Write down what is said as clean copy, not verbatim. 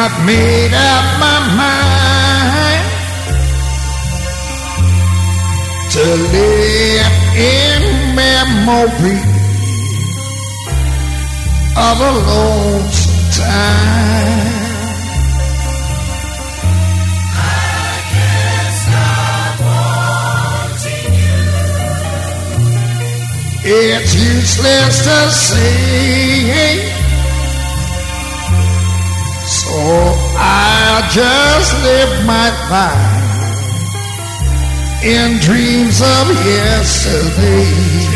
I've made up my mind to live in memory of a lonesome time. I can't stop wanting you. It's useless to say, so I just live my life in dreams of yesterday.